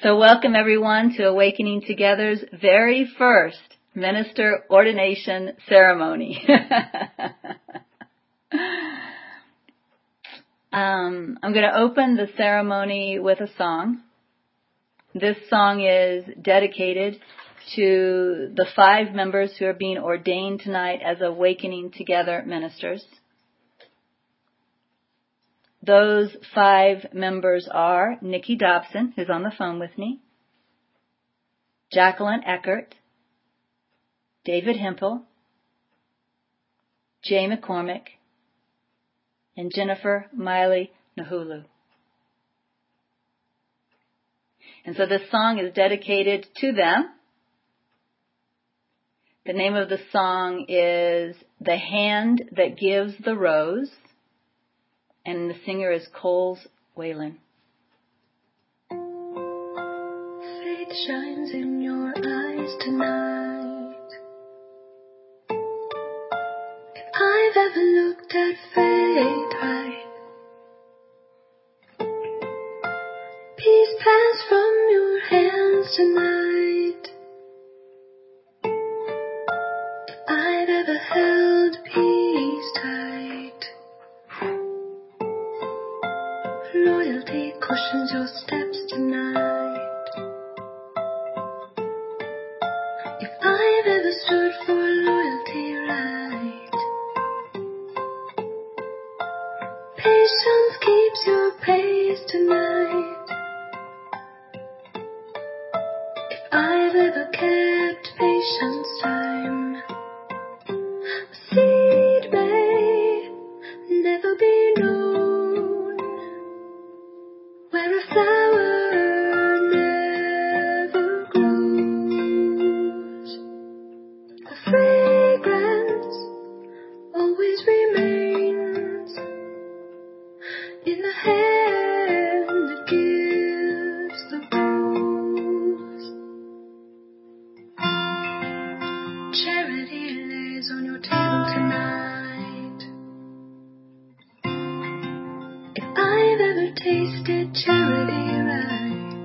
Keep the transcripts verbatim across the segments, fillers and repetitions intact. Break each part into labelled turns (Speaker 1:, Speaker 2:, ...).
Speaker 1: So welcome everyone to Awakening Together's very first minister ordination ceremony. um, I'm going to open the ceremony with a song. This song is dedicated to the five members who are being ordained tonight as Awakening Together ministers. Those five members are Nikki Dobson, who's on the phone with me, Jacqueline Eckert, David Hempel, Jay McCormick, and Jennifer Miley Nahulu. And so this song is dedicated to them. The name of the song is The Hand That Gives the Rose, and the singer is Coles Whalen.
Speaker 2: Faith shines in your eyes tonight. If I've ever looked at fate right, peace pass from your hands tonight. If I've ever held peace tight, loyalty cushions your steps tonight. If I've ever stood for loyalty right, patience keeps your pace tonight. If I've ever kept patience time, a seed may never be known, where a flower never grows. The fragrance always remains in the hand that gives the rose. Charity lays on your table tonight. If I've ever tasted charity right,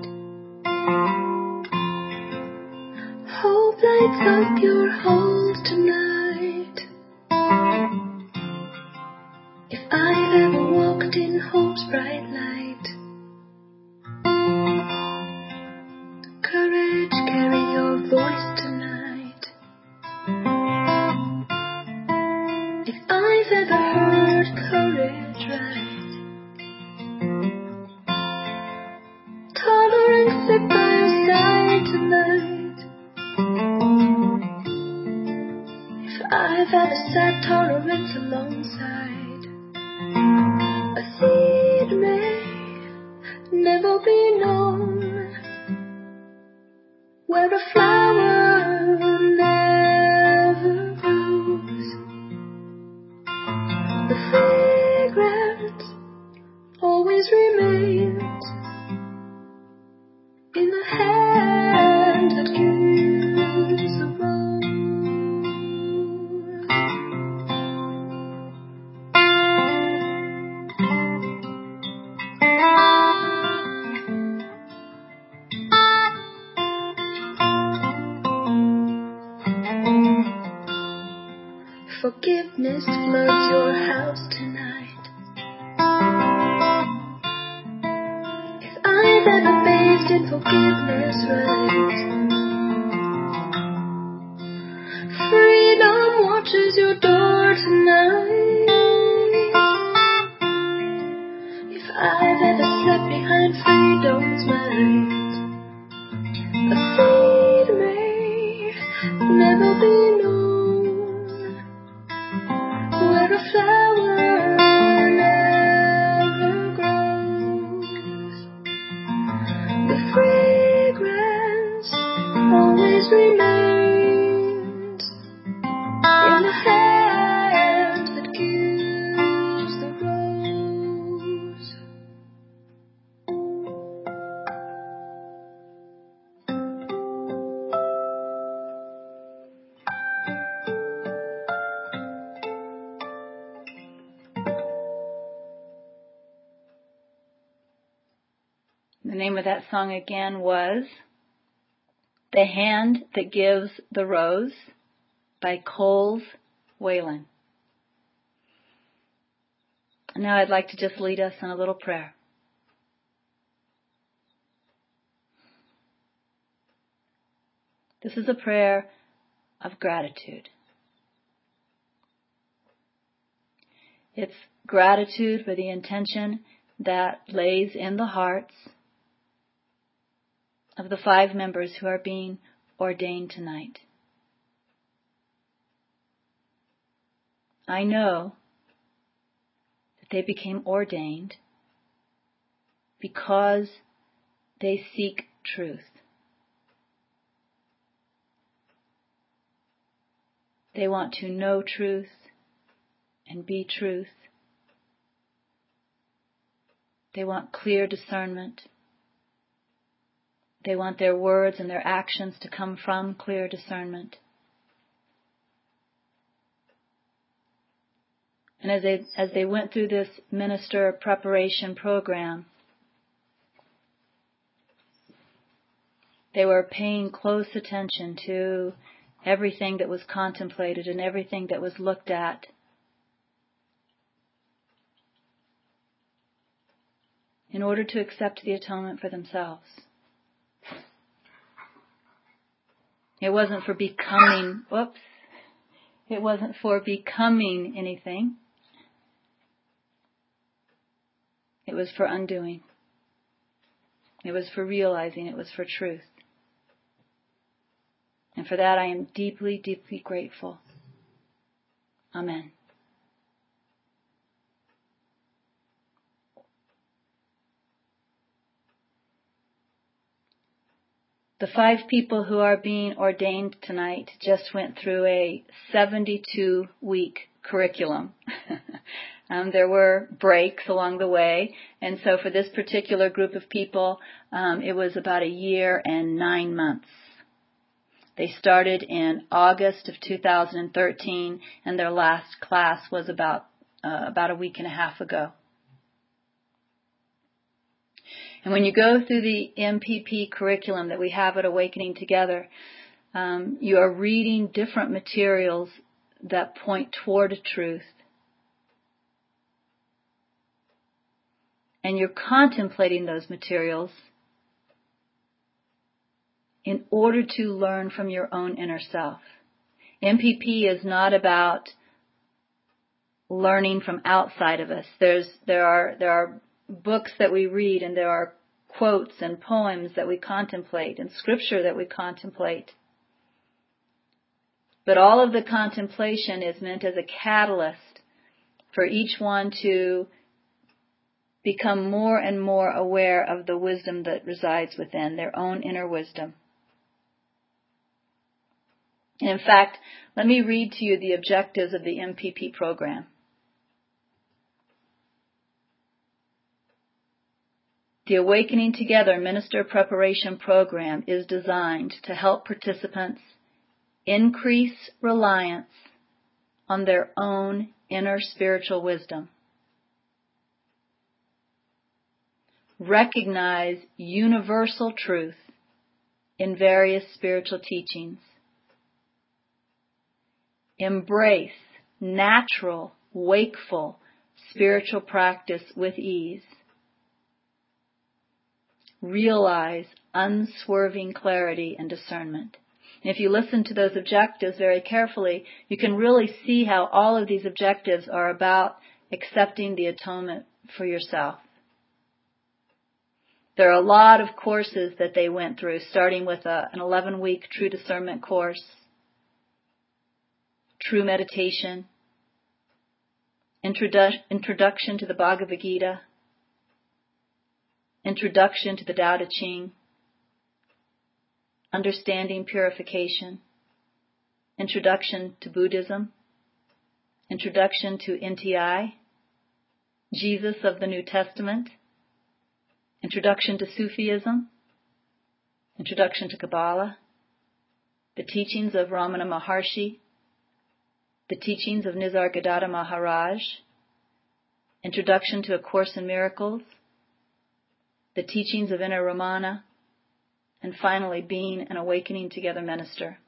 Speaker 2: hope lights up your halls tonight. If I've ever walked in hope's bright light, courage carry your voice tonight. If I've ever heard courage right, tolerance sit by your side tonight. If I've ever sat tolerance alongside, a seed may never be known, where a flower never grows. The fragrance always remains in the hand that gives the rose. Forgiveness floods your house tonight. If I've ever bathed in forgiveness right, freedom watches your door tonight. If I've ever slept behind freedom's might, a seed may never be known, where a flower never grows. The fragrance always remains in the hand that gives the rose.
Speaker 1: name of that song again was The Hand That Gives the Rose by Coles Whalen. And now I'd like to just lead us in a little prayer. This is a prayer of gratitude. It's gratitude for the intention that lays in the hearts of the five members who are being ordained tonight. I know that they became ordained because they seek truth. They want to know truth and be truth. They want clear discernment. They want their words and their actions to come from clear discernment. And as they, as they went through this minister preparation program, they were paying close attention to everything that was contemplated and everything that was looked at. In order to accept the atonement for themselves. It wasn't for becoming, whoops, it wasn't for becoming anything. It was for undoing. It was for realizing. It was for truth. And for that I am deeply, deeply grateful. Amen. The five people who are being ordained tonight just went through a seventy-two week curriculum. um, there were breaks along the way, and so for this particular group of people, um, it was about a year and nine months. They started in August of two thousand thirteen, and their last class was about uh, about a week and a half ago. And when you go through the M P P curriculum that we have at Awakening Together, um, you are reading different materials that point toward truth. And you're contemplating those materials in order to learn from your own inner self. M P P is not about learning from outside of us. There's there are there are books that we read, and there are quotes and poems that we contemplate, and scripture that we contemplate. But all of the contemplation is meant as a catalyst for each one to become more and more aware of the wisdom that resides within, their own inner wisdom. And in fact, let me read to you the objectives of the M P P program. The Awakening Together Minister Preparation Program is designed to help participants increase reliance on their own inner spiritual wisdom, recognize universal truth in various spiritual teachings, embrace natural, wakeful spiritual practice with ease, realize unswerving clarity and discernment. And if you listen to those objectives very carefully, you can really see how all of these objectives are about accepting the atonement for yourself. There are a lot of courses that they went through, starting with a, an eleven-week True Discernment course, True Meditation, Introdu- Introduction to the Bhagavad Gita, Introduction to the Tao Te Ching, Understanding Purification, Introduction to Buddhism, Introduction to N T I, Jesus of the New Testament, Introduction to Sufism, Introduction to Kabbalah, the teachings of Ramana Maharshi, the teachings of Nisargadatta Maharaj, Introduction to A Course in Miracles, the teachings of Inner Ramana, and finally being an Awakening Together minister.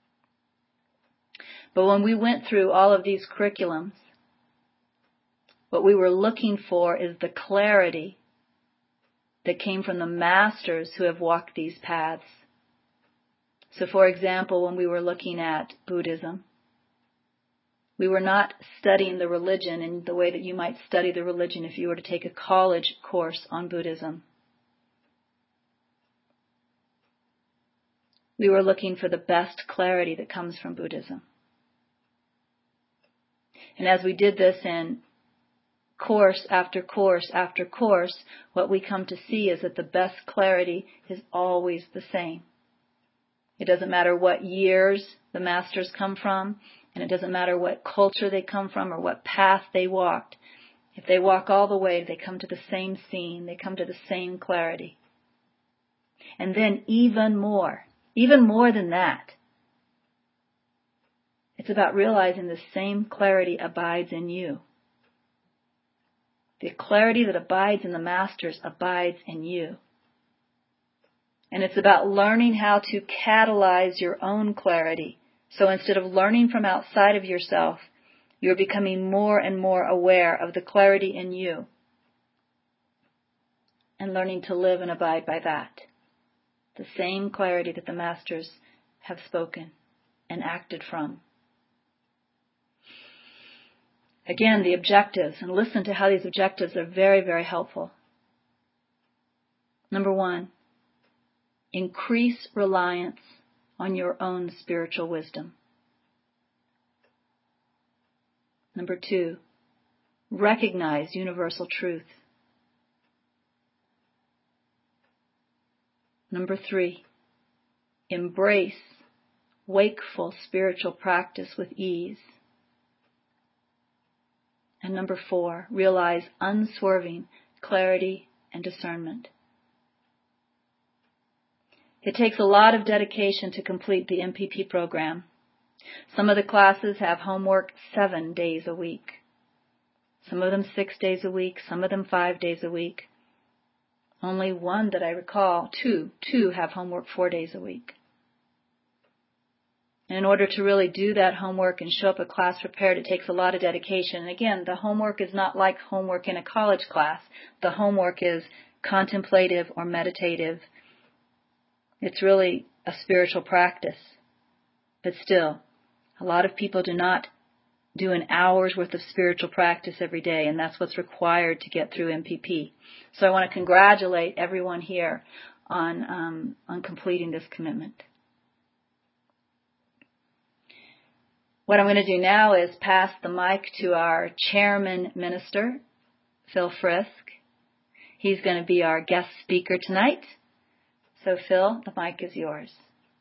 Speaker 1: But when we went through all of these curriculums, what we were looking for is the clarity that came from the masters who have walked these paths. So for example, when we were looking at Buddhism, we were not studying the religion in the way that you might study the religion if you were to take a college course on Buddhism. We were looking for the best clarity that comes from Buddhism. And as we did this in course after course after course, what we come to see is that the best clarity is always the same. It doesn't matter what years the masters come from, and it doesn't matter what culture they come from or what path they walked. If they walk all the way, they come to the same scene, they come to the same clarity. And then even more, even more than that, it's about realizing the same clarity abides in you. The clarity that abides in the masters abides in you. And it's about learning how to catalyze your own clarity. So instead of learning from outside of yourself, you're becoming more and more aware of the clarity in you and learning to live and abide by that. The same clarity that the masters have spoken and acted from. Again, the objectives, and listen to how these objectives are very, very helpful. Number one, increase reliance on your own spiritual wisdom. Number two, recognize universal truth. Number three, embrace wakeful spiritual practice with ease. And number four, realize unswerving clarity and discernment. It takes a lot of dedication to complete the M P P program. Some of the classes have homework seven days a week. Some of them six days a week, some of them five days a week. Only one that I recall, two, two have homework four days a week. And in order to really do that homework and show up at class prepared, it takes a lot of dedication. And again, the homework is not like homework in a college class. The homework is contemplative or meditative. It's really a spiritual practice. But still, a lot of people do not do an hour's worth of spiritual practice every day, and that's what's required to get through M P P. So I want to congratulate everyone here on, um, on completing this commitment. What I'm going to do now is pass the mic to our chairman minister, Phil Frisk. He's going to be our guest speaker tonight. So Phil, the mic is yours.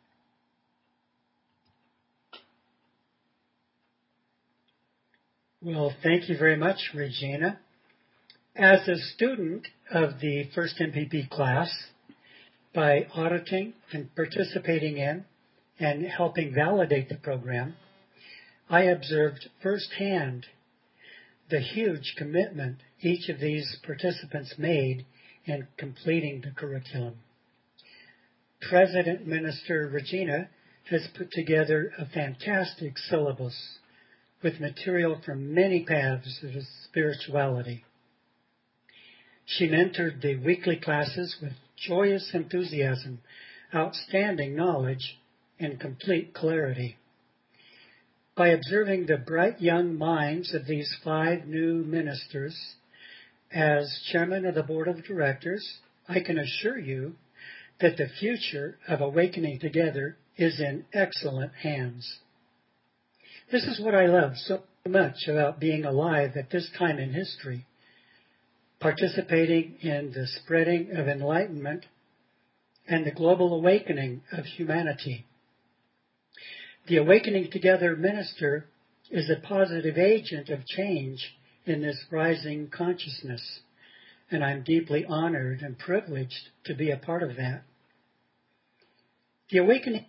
Speaker 3: Well, thank you very much, Regina. As a student of the first M P P class, by auditing and participating in and helping validate the program, I observed firsthand the huge commitment each of these participants made in completing the curriculum. President Minister Regina has put together a fantastic syllabus with material from many paths of spirituality. She mentored the weekly classes with joyous enthusiasm, outstanding knowledge, and complete clarity. By observing the bright young minds of these five new ministers, as chairman of the board of directors, I can assure you that the future of Awakening Together is in excellent hands. This is what I love so much about being alive at this time in history, participating in the spreading of enlightenment and the global awakening of humanity. The Awakening Together minister is a positive agent of change in this rising consciousness, and I'm deeply honored and privileged to be a part of that. The Awakening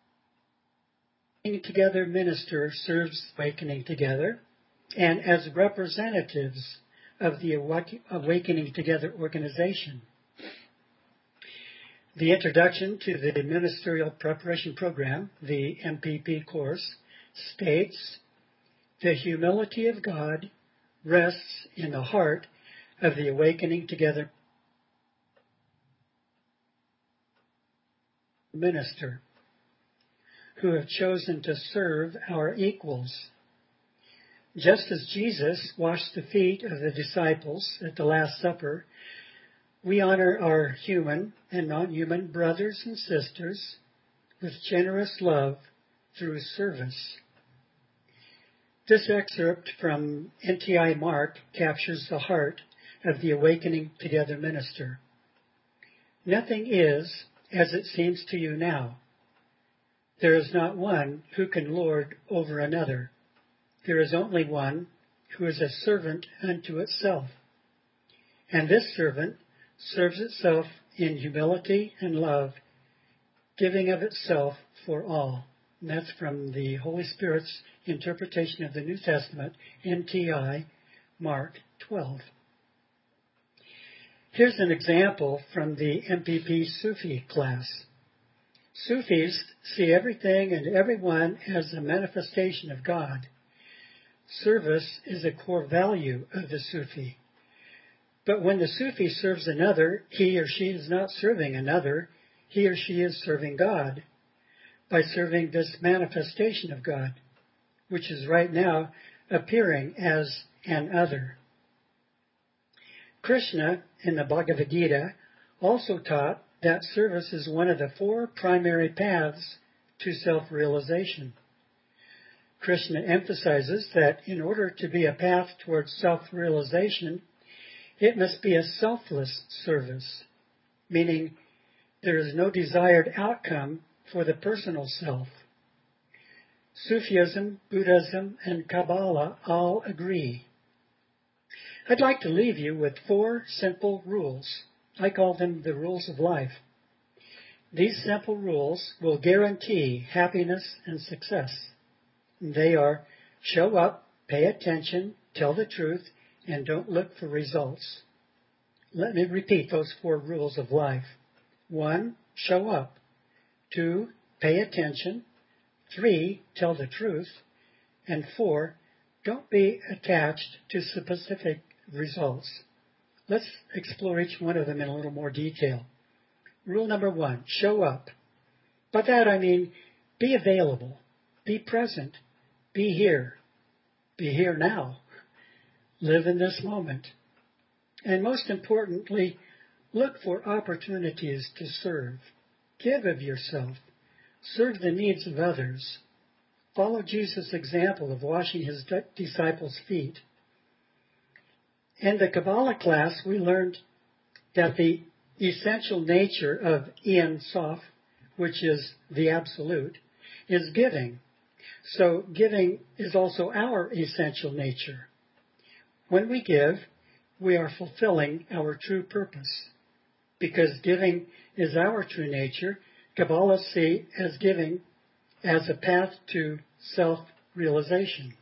Speaker 3: Together minister serves Awakening Together, and as representatives of the Awakening Together organization, The Introduction to the Ministerial Preparation Program, the M P P course, states, "The humility of God rests in the heart of the Awakening Together minister, who have chosen to serve our equals. Just as Jesus washed the feet of the disciples at the Last Supper, we honor our human and non-human brothers and sisters with generous love through service." This excerpt from N T I Mark captures the heart of the Awakening Together minister. Nothing is as it seems to you now. There is not one who can lord over another. There is only one who is a servant unto itself. And this servant serves itself in humility and love, giving of itself for all. And that's from the Holy Spirit's interpretation of the New Testament, N T I, Mark twelve. Here's an example from the M P P Sufi class. Sufis see everything and everyone as a manifestation of God. Service is a core value of the Sufi. But when the Sufi serves another, he or she is not serving another, he or she is serving God by serving this manifestation of God, which is right now appearing as an other. Krishna in the Bhagavad Gita also taught that service is one of the four primary paths to self-realization. Krishna emphasizes that in order to be a path towards self-realization, it must be a selfless service, meaning there is no desired outcome for the personal self. Sufism, Buddhism, and Kabbalah all agree. I'd like to leave you with four simple rules. I call them the rules of life. These simple rules will guarantee happiness and success. They are: show up, pay attention, tell the truth, and don't look for results. Let me repeat those four rules of life. One, show up. Two, pay attention. Three, tell the truth. And four, don't be attached to specific results. Let's explore each one of them in a little more detail. Rule number one, show up. By that I mean be available, be present, be here, be here now. Live in this moment. And most importantly, look for opportunities to serve. Give of yourself. Serve the needs of others. Follow Jesus' example of washing his disciples' feet. In the Kabbalah class, we learned that the essential nature of Ein Sof, which is the Absolute, is giving. So giving is also our essential nature. When we give, we are fulfilling our true purpose. Because giving is our true nature, Kabbalah see as giving as a path to self-realization.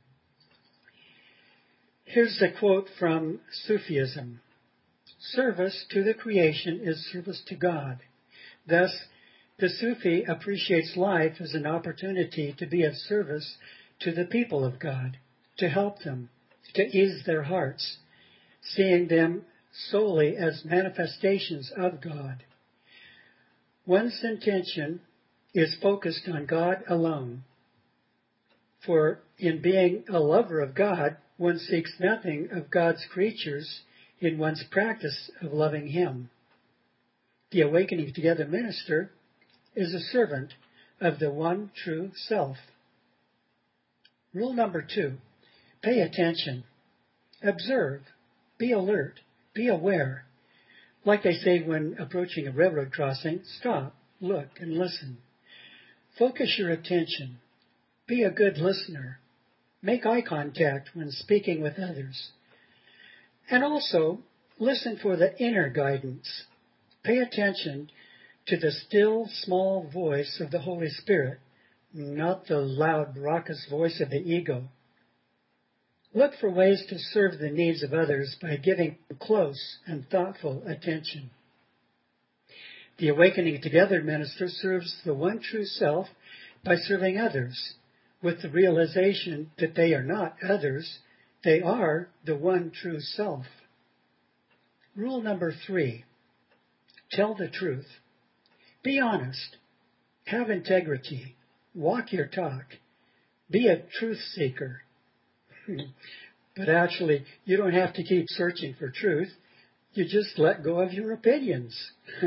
Speaker 3: Here's a quote from Sufism. Service to the creation is service to God. Thus, the Sufi appreciates life as an opportunity to be of service to the people of God, to help them, to ease their hearts, seeing them solely as manifestations of God. One's intention is focused on God alone. For in being a lover of God, one seeks nothing of God's creatures in one's practice of loving Him. The Awakening Together minister is a servant of the one true self. Rule number two, pay attention. Observe. Be alert. Be aware. Like they say when approaching a railroad crossing, stop, look, and listen. Focus your attention. Be a good listener. Make eye contact when speaking with others. And also, listen for the inner guidance. Pay attention to the still, small voice of the Holy Spirit, not the loud, raucous voice of the ego. Look for ways to serve the needs of others by giving close and thoughtful attention. The Awakening Together minister serves the one true self by serving others, with the realization that they are not others, they are the one true self. Rule number three, tell the truth. Be honest. Have integrity. Walk your talk. Be a truth seeker. But actually, you don't have to keep searching for truth. You just let go of your opinions.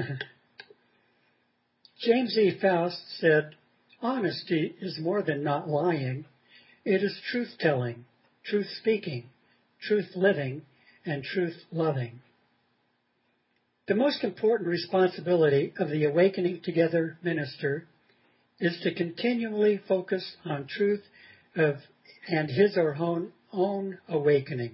Speaker 3: James E. Faust said, honesty is more than not lying. It is truth-telling, truth-speaking, truth-living, and truth-loving. The most important responsibility of the Awakening Together minister is to continually focus on truth of and his or her own, own awakening.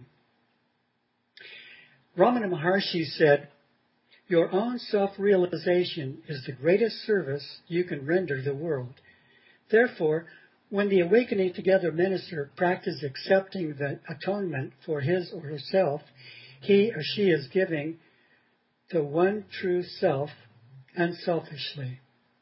Speaker 3: Ramana Maharshi said, your own self-realization is the greatest service you can render the world. Therefore, when the Awakening Together minister practices accepting the atonement for his or herself, he or she is giving the one true self unselfishly.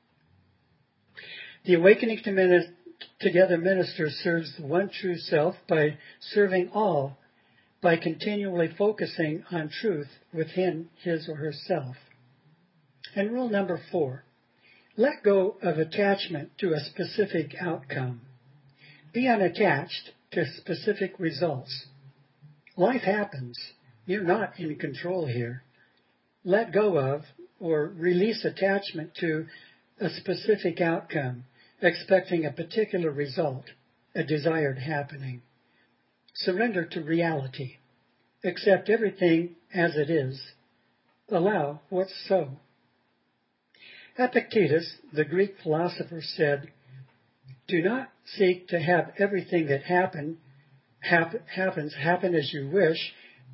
Speaker 3: The Awakening Together minister serves the one true self by serving all, by continually focusing on truth within his or herself. And rule number four, let go of attachment to a specific outcome. Be unattached to specific results. Life happens. You're not in control here. Let go of or release attachment to a specific outcome, expecting a particular result, a desired happening. Surrender to reality. Accept everything as it is. Allow what's so. Epictetus, the Greek philosopher, said, do not seek to have everything that happen, hap, happens happen as you wish,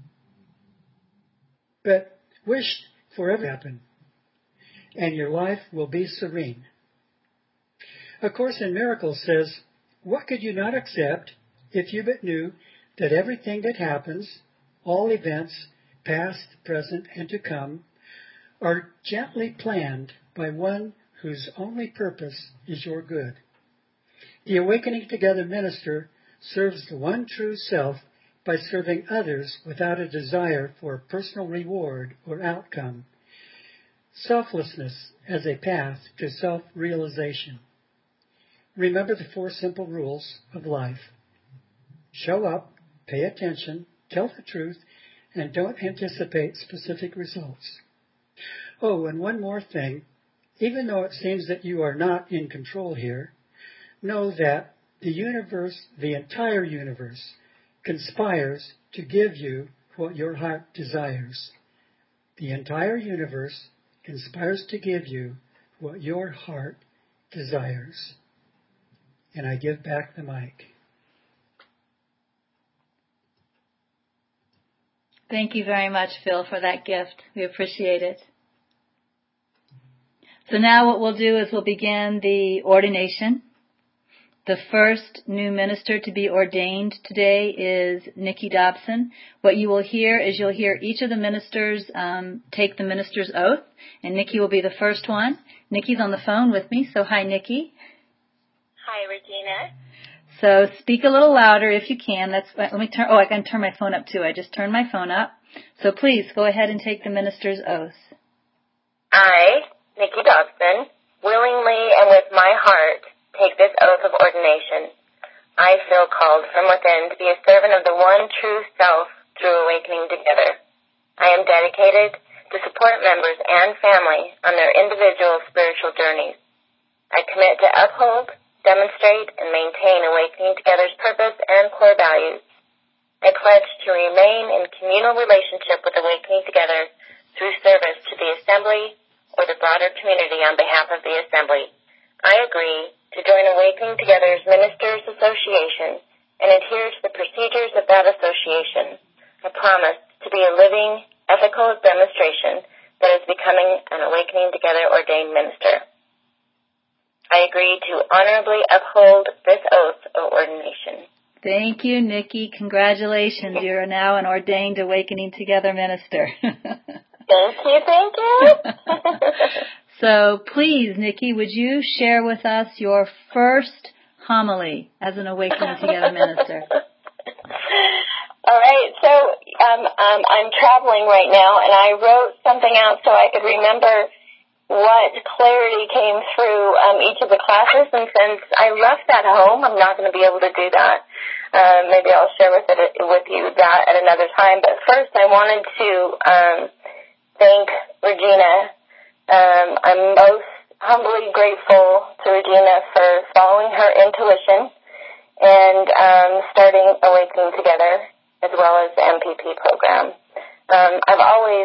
Speaker 3: but wish for everything to happen, and your life will be serene. A Course in Miracles says, what could you not accept if you but knew that everything that happens, all events, past, present, and to come, are gently planned by one whose only purpose is your good. The Awakening Together minister serves the one true self by serving others without a desire for personal reward or outcome. Selflessness as a path to self-realization. Remember the four simple rules of life. Show up, pay attention, tell the truth, and don't anticipate specific results. Oh, and one more thing. Even though it seems that you are not in control here, know that the universe, the entire universe, conspires to give you what your heart desires. The entire universe conspires to give you what your heart desires. And I give back the mic.
Speaker 1: Thank you very much, Phil, for that gift. We appreciate it. So now what we'll do is we'll begin the ordination. The first new minister to be ordained today is Nikki Dobson. What you will hear is you'll hear each of the ministers um, take the minister's oath, and Nikki will be the first one. Nikki's on the phone with me, so hi, Nikki.
Speaker 4: Hi, Regina.
Speaker 1: So speak a little louder if you can. That's let me turn. Oh, I can turn my phone up too. I just turned my phone up. So please go ahead and take the minister's oath.
Speaker 4: I, Nikki Dobson, willingly and with my heart take this oath of ordination. I feel called from within to be a servant of the one true self through Awakening Together. I am dedicated to support members and family on their individual spiritual journeys. I commit to uphold, demonstrate, and maintain Awakening Together's purpose and core values. I pledge to remain in communal relationship with Awakening Together through service to the Assembly or the broader community on behalf of the Assembly. I agree to join Awakening Together's Ministers Association and adhere to the procedures of that association. I promise to be a living, ethical demonstration that is becoming an Awakening Together ordained minister. I agree to honorably uphold this oath of ordination.
Speaker 1: Thank you, Nikki. Congratulations. You are now an ordained Awakening Together minister.
Speaker 4: Thank you, thank you.
Speaker 1: So please, Nikki, would you share with us your first homily as an Awakening Together minister?
Speaker 4: All right, so um, um, I'm traveling right now, and I wrote something out so I could remember what clarity came through um, each of the classes, and since I left that home, I'm not going to be able to do that. Um, maybe I'll share with it with you that at another time. But first, I wanted to um, thank Regina. Um, I'm most humbly grateful to Regina for following her intuition and um, starting Awakening Together, as well as the M P P program. Um, I've always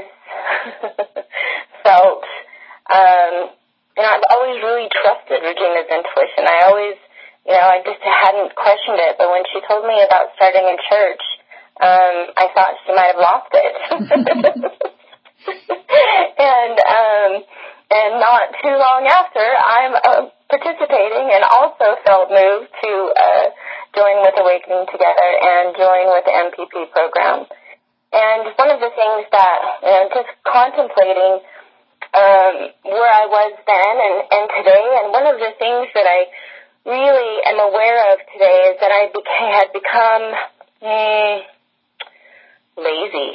Speaker 4: felt, um, you know, I've always really trusted Regina's intuition. I always, you know, I just hadn't questioned it. But when she told me about starting a church, um, I thought she might have lost it. and um, and not too long after, I'm uh, participating and also felt moved to uh, join with Awakening Together and join with the M P P program. And one of the things that, you know, just contemplating um, where I was then and, and today, and one of the things that I really am aware of today is that I beca- had become mm, lazy.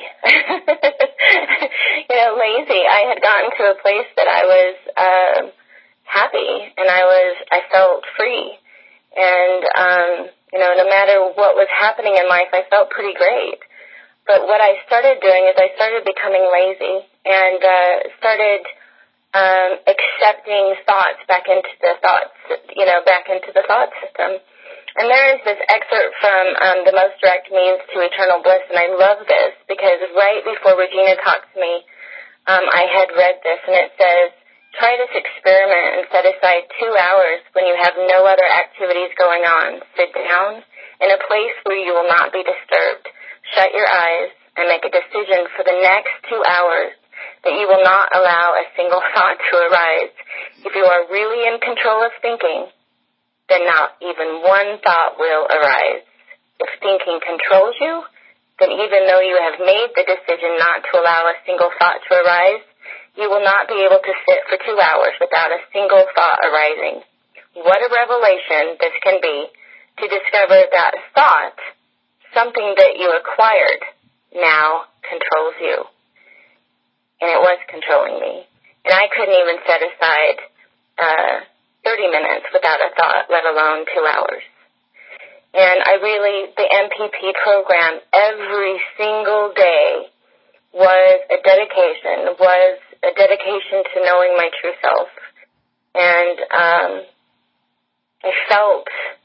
Speaker 4: you know, lazy. I had gotten to a place that I was uh, happy, and I was, I felt free. And, um, you know, no matter what was happening in life, I felt pretty great. But what I started doing is I started becoming lazy and uh, started um, accepting thoughts back into the thoughts, you know, back into the thought system. And there is this excerpt from um, The Most Direct Means to Eternal Bliss, and I love this because right before Regina talked to me, um, I had read this, and it says, try this experiment and set aside two hours when you have no other activities going on. Sit down in a place where you will not be disturbed. Shut your eyes and make a decision for the next two hours that you will not allow a single thought to arise. If you are really in control of thinking, then not even one thought will arise. If thinking controls you, then even though you have made the decision not to allow a single thought to arise, you will not be able to sit for two hours without a single thought arising. What a revelation this can be to discover that thought, something that you acquired, now controls you. And it was controlling me. And I couldn't even set aside uh, thirty minutes without a thought, let alone two hours. And I really, the M P P program, every single day was a dedication, was a dedication to knowing my true self. And um, I felt,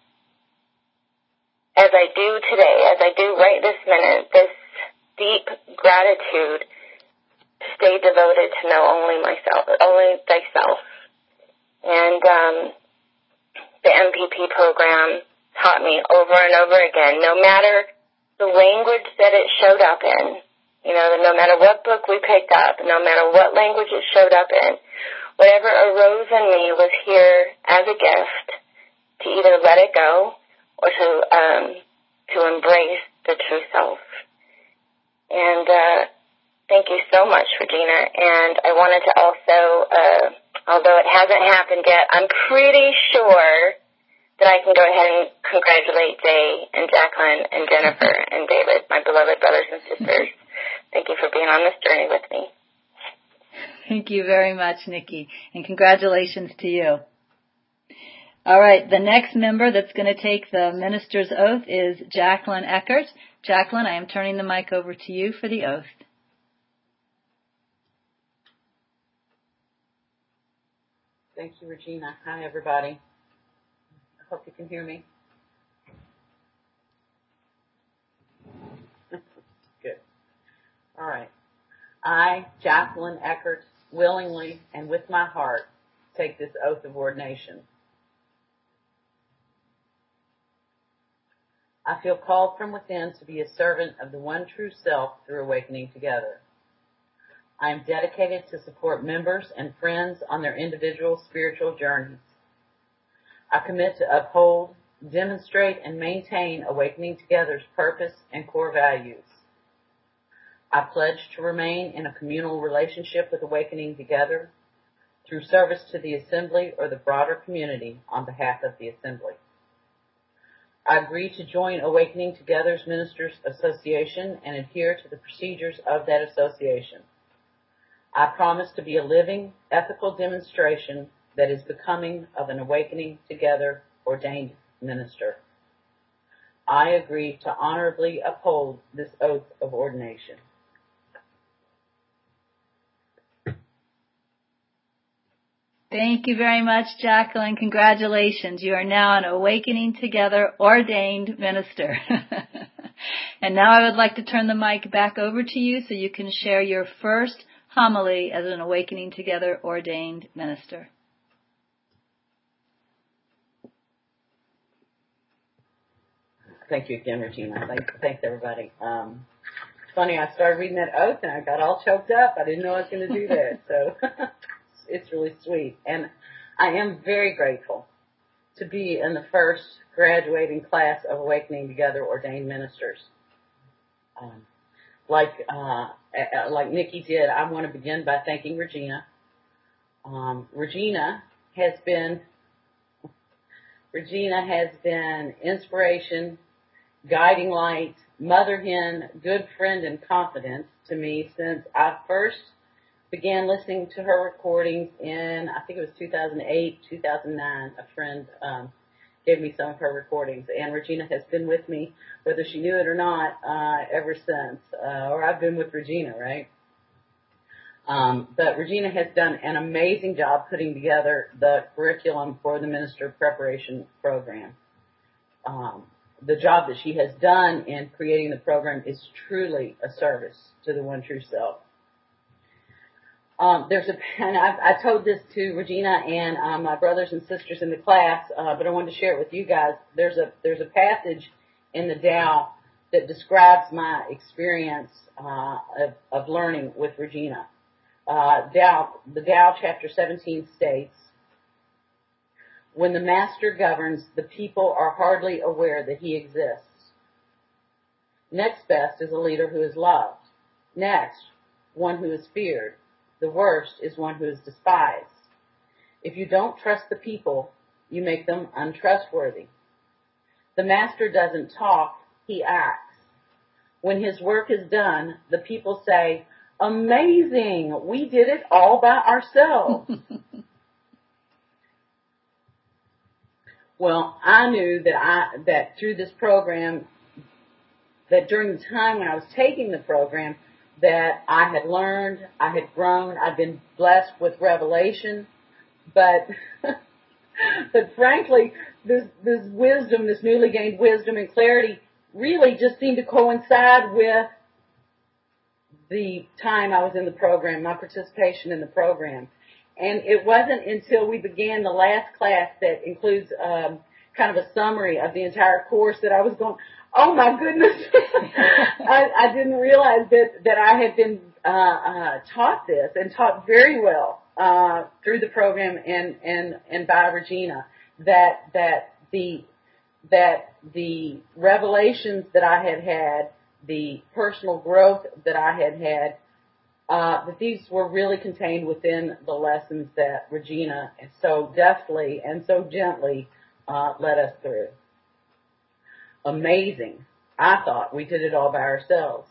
Speaker 4: as I do today, as I do right this minute, this deep gratitude to stay devoted to know only myself, only thyself. And um, the M P P program taught me over and over again, no matter the language that it showed up in, you know, no matter what book we picked up, no matter what language it showed up in, whatever arose in me was here as a gift to either let it go or to um, to embrace the true self. And uh, thank you so much, Regina. And I wanted to also, uh, although it hasn't happened yet, I'm pretty sure that I can go ahead and congratulate Jay and Jacqueline and Jennifer and David, my beloved brothers and sisters. Thank you for being on this journey with me.
Speaker 1: Thank you very much, Nikki, and congratulations to you. All right, the next member that's going to take the minister's oath is Jacqueline Eckert. Jacqueline, I am turning the mic over to you for the oath.
Speaker 5: Thank you, Regina. Hi, everybody. I hope you can hear me. Good. All right. I, Jacqueline Eckert, willingly and with my heart, take this oath of ordination. I feel called from within to be a servant of the one true self through Awakening Together. I am dedicated to support members and friends on their individual spiritual journeys. I commit to uphold, demonstrate, and maintain Awakening Together's purpose and core values. I pledge to remain in a communal relationship with Awakening Together, through service to the assembly or the broader community on behalf of the assembly. I agree to join Awakening Together's Ministers Association and adhere to the procedures of that association. I promise to be a living, ethical demonstration that is becoming of an Awakening Together ordained minister. I agree to honorably uphold this oath of ordination.
Speaker 1: Thank you very much, Jacqueline. Congratulations. You are now an Awakening Together ordained minister. And now I would like to turn the mic back over to you so you can share your first homily as an Awakening Together ordained minister.
Speaker 5: Thank you again, Regina. Thanks, thanks everybody. Um, it's funny, I started reading that oath and I got all choked up. I didn't know I was going to do that. So it's really sweet. And I am very grateful to be in the first graduating class of Awakening Together ordained ministers. Um, like, uh, like Nikki did, I want to begin by thanking Regina. Um, Regina has been, Regina has been inspiration, guiding light, mother hen, good friend, and confidence to me since I first began listening to her recordings in, I think it was two thousand eight, two thousand nine. A friend um, gave me some of her recordings, and Regina has been with me, whether she knew it or not, uh, ever since. Uh, or I've been with Regina, right? Um, but Regina has done an amazing job putting together the curriculum for the Minister Preparation Program. Um, the job that she has done in creating the program is truly a service to the One True Self. Um, there's a, and I've, I told this to Regina and um, my brothers and sisters in the class, uh, but I wanted to share it with you guys. There's a there's a passage in the Tao that describes my experience uh, of, of learning with Regina. Uh, Tao, the Tao chapter seventeen states, "When the master governs, the people are hardly aware that he exists. Next best is a leader who is loved. Next, one who is feared. The worst is one who is despised. If you don't trust the people, you make them untrustworthy. The master doesn't talk, he acts. When his work is done, the people say, 'Amazing! We did it all by ourselves.'" Well, I knew that I that through this program, that during the time when I was taking the program, that I had learned, I had grown, I'd been blessed with revelation, but but frankly, this this wisdom, this newly gained wisdom and clarity, really just seemed to coincide with the time I was in the program, my participation in the program. And it wasn't until we began the last class that includes um, kind of a summary of the entire course that I was going, oh my goodness, I, I didn't realize that, that I had been uh, uh, taught this and taught very well uh, through the program and, and, and by Regina, that that the that the revelations that I had had, the personal growth that I had had, uh, that these were really contained within the lessons that Regina so deftly and so gently uh, led us through. Amazing. I thought we did it all by ourselves.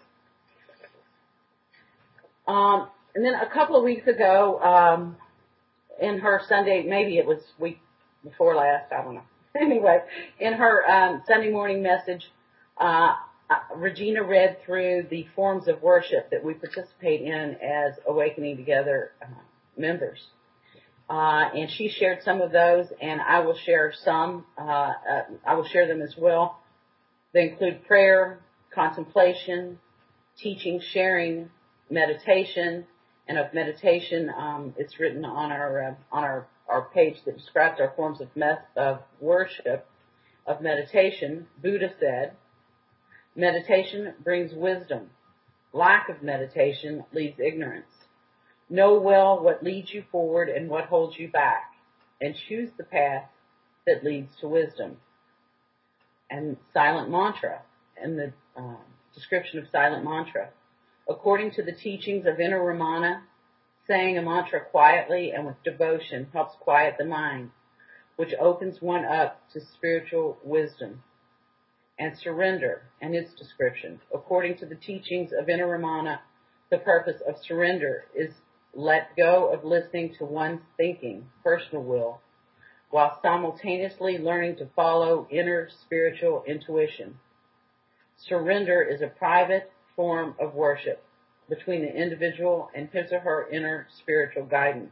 Speaker 5: Um, and then a couple of weeks ago, um, in her Sunday, maybe it was week before last, I don't know. Anyway, in her um, Sunday morning message, uh, Regina read through the forms of worship that we participate in as Awakening Together uh, members. Uh, and she shared some of those, and I will share some. Uh, uh, I will share them as well. They include prayer, contemplation, teaching, sharing, meditation, and of meditation, um, it's written on our uh, on our, our page that describes our forms of, met- of worship, of meditation. Buddha said, meditation brings wisdom. Lack of meditation leads ignorance. Know well what leads you forward and what holds you back, and choose the path that leads to wisdom. And silent mantra, and the uh, description of silent mantra. According to the teachings of Inner Ramana, Saying a mantra quietly and with devotion helps quiet the mind, which opens one up to spiritual wisdom. And surrender and its description. According to the teachings of Inner Ramana, the purpose of surrender is let go of listening to one's thinking, personal will, while simultaneously learning to follow inner spiritual intuition. Surrender is a private form of worship between the individual and his or her inner spiritual guidance.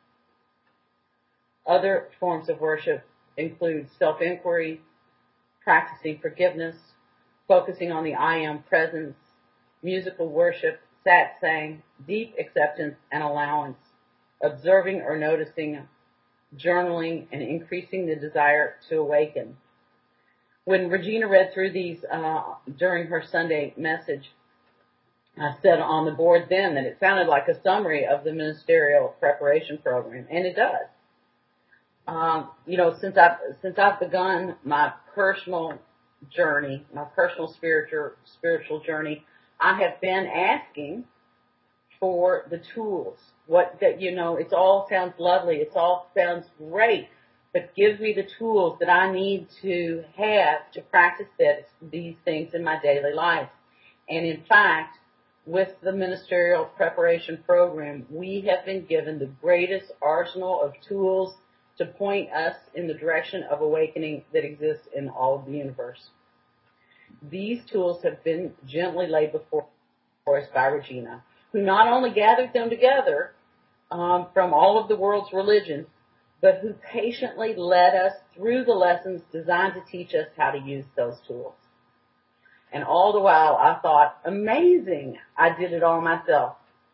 Speaker 5: Other forms of worship include self-inquiry, practicing forgiveness, focusing on the I am presence, musical worship, satsang, deep acceptance and allowance, observing or noticing, journaling, and increasing the desire to awaken. When Regina read through these uh, during her Sunday message, I said on the board then that it sounded like a summary of the ministerial preparation program, and it does. Um, you know, since I've since I've begun my personal journey, my personal spiritual spiritual journey, I have been asking for the tools. What that you know, it all sounds lovely, it all sounds great, but give me the tools that I need to have to practice this, these things in my daily life. And in fact, with the ministerial preparation program, we have been given the greatest arsenal of tools to point us in the direction of awakening that exists in all of the universe. These tools have been gently laid before us by Regina, who not only gathered them together um, from all of the world's religions, but who patiently led us through the lessons designed to teach us how to use those tools. And all the while, I thought, amazing, I did it all myself.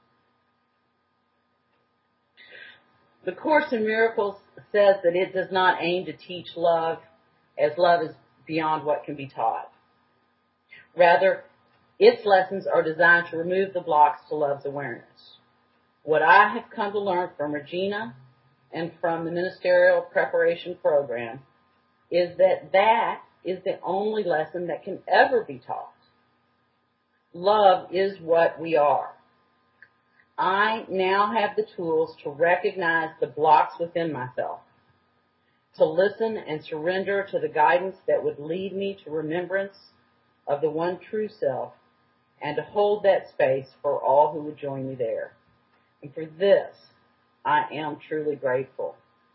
Speaker 5: The Course in Miracles says that it does not aim to teach love, as love is beyond what can be taught. Rather, its lessons are designed to remove the blocks to love's awareness. What I have come to learn from Regina and from the Ministerial Preparation Program is that that is the only lesson that can ever be taught. Love is what we are. I now have the tools to recognize the blocks within myself, to listen and surrender to the guidance that would lead me to remembrance of the one true self, and to hold that space for all who would join me there. And for this, I am truly grateful.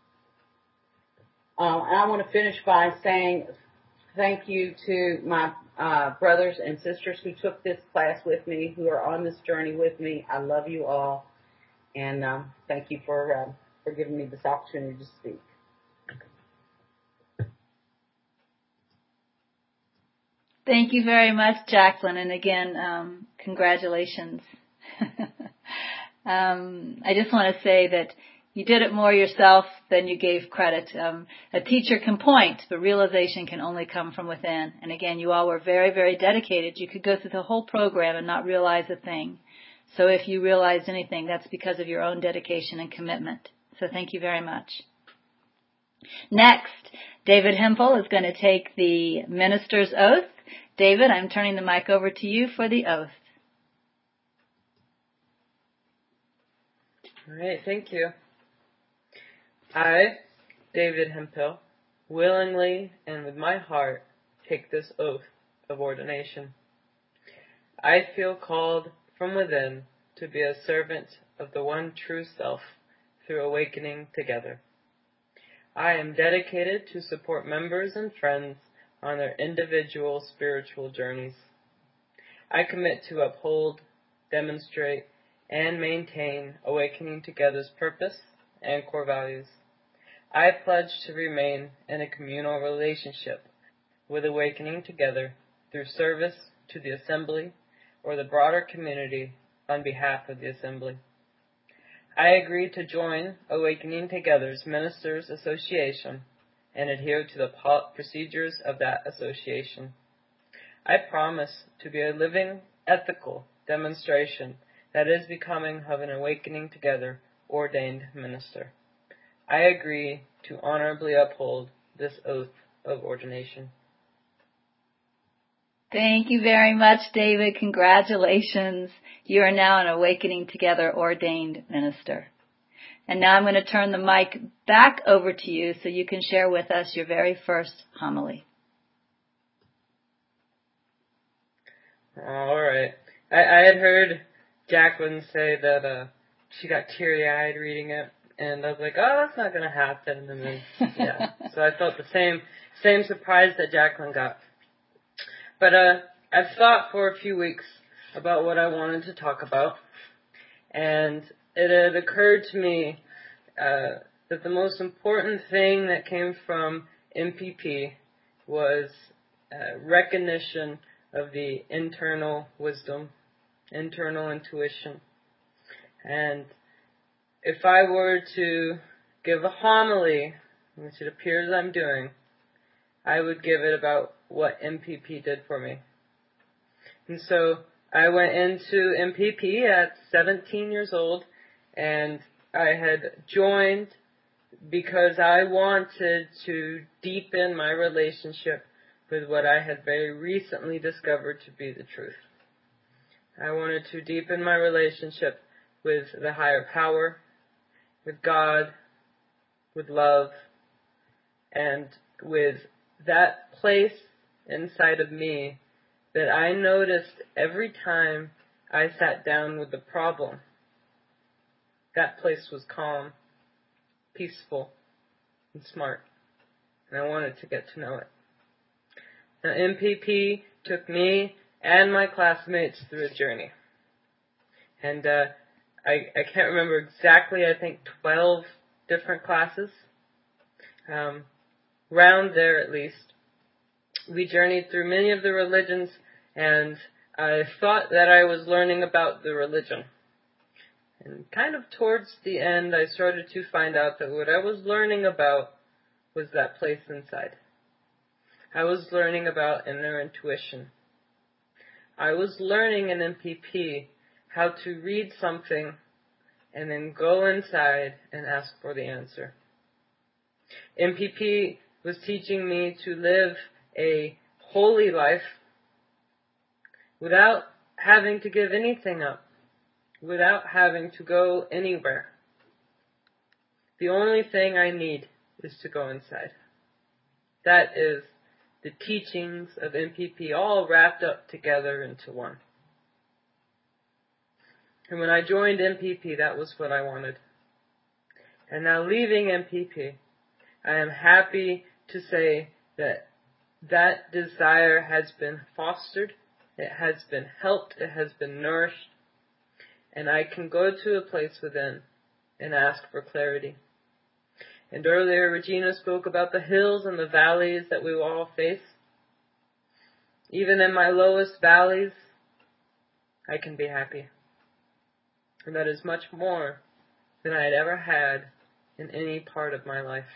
Speaker 5: Um, and I want to finish by saying thank you to my uh, brothers and sisters who took this class with me, who are on this journey with me. I love you all, and um, thank you for uh, for giving me this opportunity to speak.
Speaker 1: Thank you very much, Jacqueline, and again, um, congratulations. um, I just want to say that you did it more yourself than you gave credit. Um, a teacher can point, but realization can only come from within. And again, you all were very, very dedicated. You could go through the whole program and not realize a thing. So if you realized anything, that's because of your own dedication and commitment. So thank you very much. Next, David Hempel is going to take the minister's oath. David, I'm turning the mic over to you for the oath.
Speaker 6: All right, thank you. I, David Hempel, willingly and with my heart take this oath of ordination. I feel called from within to be a servant of the one true self through awakening together. I am dedicated to support members and friends on their individual spiritual journeys. I commit to uphold, demonstrate, and maintain Awakening Together's purpose and core values. I pledge to remain in a communal relationship with Awakening Together through service to the Assembly or the broader community on behalf of the Assembly. I agree to join Awakening Together's Ministers Association and adhere to the procedures of that association. I promise to be a living, ethical demonstration that is becoming of an Awakening Together ordained minister. I agree to honorably uphold this oath of ordination.
Speaker 1: Thank you very much, David. Congratulations. You are now an Awakening Together ordained minister. And now I'm going to turn the mic back over to you so you can share with us your very first homily.
Speaker 6: All right. I, I had heard Jacqueline say that uh, she got teary-eyed reading it, and I was like, oh, that's not going to happen. And then, yeah. So I felt the same same surprise that Jacqueline got. But uh, I've thought for a few weeks about what I wanted to talk about, and it had occurred to me uh, that the most important thing that came from M P P was uh, recognition of the internal wisdom, internal intuition. And if I were to give a homily, which it appears I'm doing, I would give it about what M P P did for me. And so I went into M P P at seventeen years old, and I had joined because I wanted to deepen my relationship with what I had very recently discovered to be the truth. I wanted to deepen my relationship with the higher power, with God, with love, and with that place inside of me that I noticed every time I sat down with the problem. That place was calm, peaceful, and smart, and I wanted to get to know it. Now, M P P took me and my classmates through a journey. And uh, I, I can't remember exactly, I think twelve different classes. Um, round there at least. We journeyed through many of the religions, and I thought that I was learning about the religion. And kind of towards the end, I started to find out that what I was learning about was that place inside. I was learning about inner intuition. I was learning in M P P how to read something and then go inside and ask for the answer. M P P was teaching me to live a holy life without having to give anything up, without having to go anywhere. The only thing I need is to go inside. That is the teachings of M P P all wrapped up together into one. And when I joined M P P, that was what I wanted. And now leaving M P P, I am happy to say that that desire has been fostered, it has been helped, it has been nourished, and I can go to a place within and ask for clarity. And earlier, Regina spoke about the hills and the valleys that we all face. Even in my lowest valleys, I can be happy. And that is much more than I had ever had in any part of my life.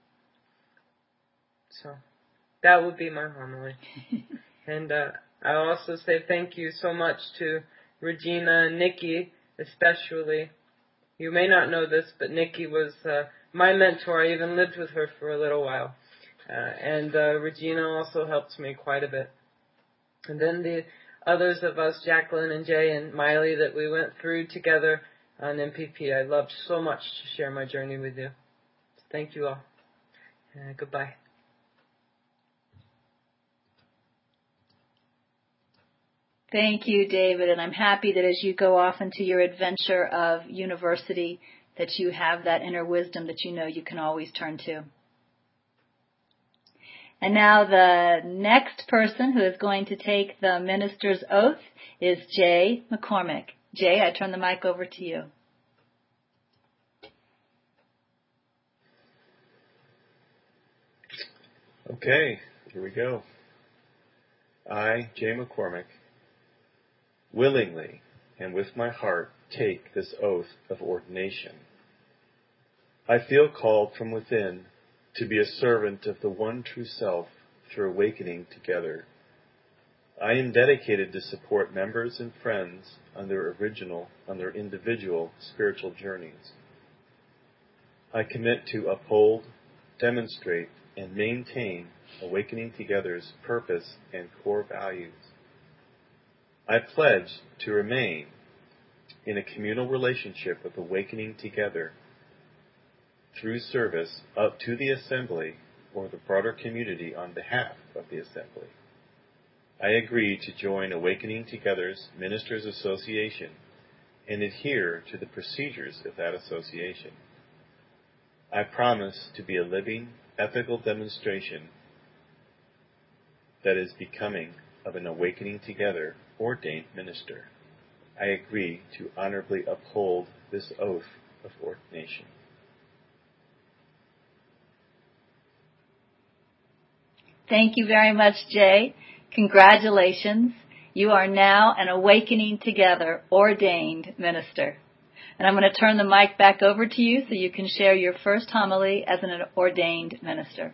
Speaker 6: So, that would be my homily. And uh, I also say thank you so much to Regina and Nikki, especially. You may not know this, but Nikki was uh, my mentor. I even lived with her for a little while. Uh, and uh, Regina also helped me quite a bit. And then the others of us, Jacqueline and Jay and Miley, that we went through together on M P P. I loved so much to share my journey with you. So thank you all. Uh, goodbye.
Speaker 1: Thank you, David, and I'm happy that as you go off into your adventure of university, that you have that inner wisdom that you know you can always turn to. And now the next person who is going to take the minister's oath is Jay McCormick. Jay, I turn the mic over to you.
Speaker 7: Okay, here we go. I, Jay McCormick, willingly and with my heart take this oath of ordination. I feel called from within to be a servant of the one true self through awakening together. I am dedicated to support members and friends on their original, on their individual spiritual journeys. I commit to uphold, demonstrate, and maintain Awakening Together's purpose and core values. I pledge to remain in a communal relationship with Awakening Together through service up to the Assembly or the broader community on behalf of the Assembly. I agree to join Awakening Together's Ministers Association and adhere to the procedures of that association. I promise to be a living, ethical demonstration that is becoming of an Awakening Together ordained minister. I agree to honorably uphold this oath of ordination.
Speaker 1: Thank you very much, Jay. Congratulations. You are now an Awakening Together ordained minister. And I'm going to turn the mic back over to you so you can share your first homily as an ordained minister.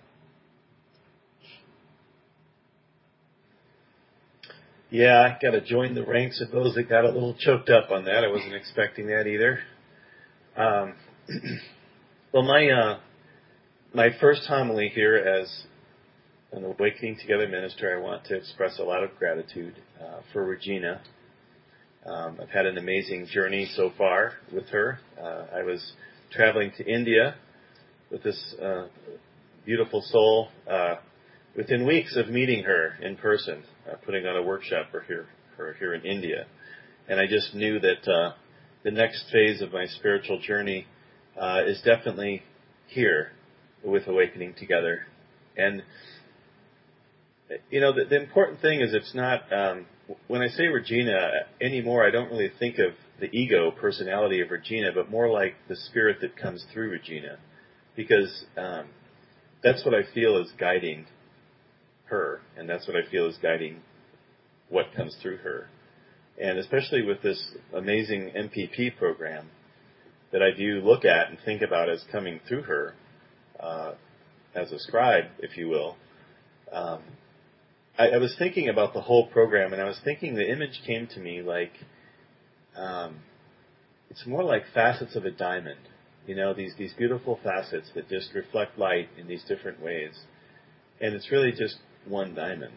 Speaker 7: Yeah, I got to join the ranks of those that got a little choked up on that. I wasn't expecting that either. Um, well, my uh, my first homily here as an Awakening Together minister, I want to express a lot of gratitude uh, for Regina. Um, I've had an amazing journey so far with her. Uh, I was traveling to India with this uh, beautiful soul uh, within weeks of meeting her in person, uh, putting on a workshop for here, for here in India. And I just knew that uh, the next phase of my spiritual journey uh, is definitely here with Awakening Together. And you know, the, the important thing is it's not, um, when I say Regina anymore, I don't really think of the ego personality of Regina, but more like the spirit that comes through Regina. Because um, that's what I feel is guiding her, and that's what I feel is guiding what comes through her. And especially with this amazing M P P program that I do look at and think about as coming through her, uh, as a scribe, if you will, um, I, I was thinking about the whole program, and I was thinking the image came to me like, um, it's more like facets of a diamond. You know, these, these beautiful facets that just reflect light in these different ways. And it's really just one diamond.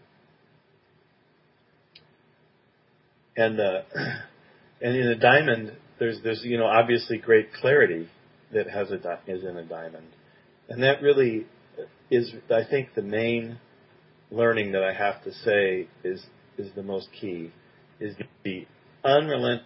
Speaker 7: And, uh, and in a diamond, there's, there's, you know, obviously great clarity that has a, di- is in a diamond. And that really is, I think, the main learning that I have to say is is the most key, is the unrelenting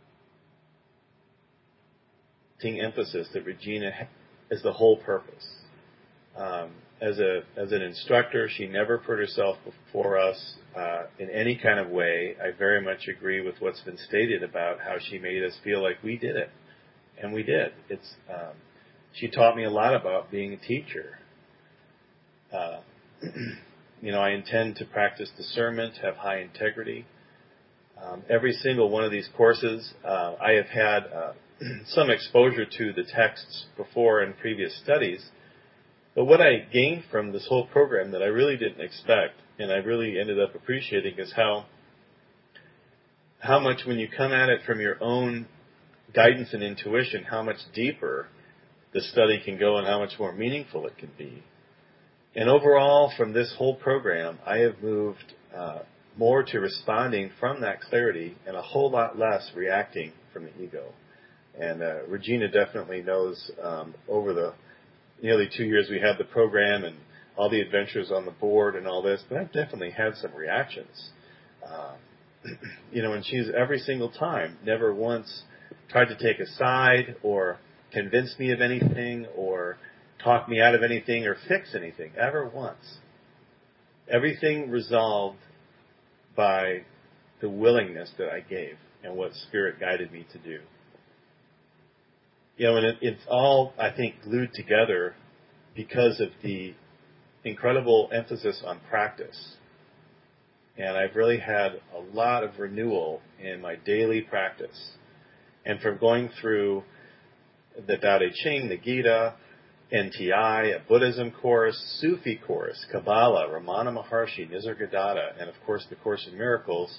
Speaker 7: emphasis that Regina is the whole purpose. Um, as a as an instructor, she never put herself before us uh, in any kind of way. I very much agree with what's been stated about how she made us feel like we did it, and we did. It's um, she taught me a lot about being a teacher. Uh, You know, I intend to practice discernment, have high integrity. Um, every single one of these courses, uh, I have had uh, some exposure to the texts before in previous studies. But what I gained from this whole program that I really didn't expect, and I really ended up appreciating, is how how much when you come at it from your own guidance and intuition, how much deeper the study can go and how much more meaningful it can be. And overall, from this whole program, I have moved uh, more to responding from that clarity and a whole lot less reacting from the ego. And uh, Regina definitely knows um, over the nearly two years we had the program and all the adventures on the board and all this, but I've definitely had some reactions. Uh, you know, and she's every single time never once tried to take a side or convince me of anything or talk me out of anything or fix anything, ever once. Everything resolved by the willingness that I gave and what Spirit guided me to do. You know, and it, it's all, I think, glued together because of the incredible emphasis on practice. And I've really had a lot of renewal in my daily practice. And from going through the Tao Te Ching, the Gita, N T I, a Buddhism course, Sufi course, Kabbalah, Ramana Maharshi, Nisargadatta, and of course the Course in Miracles.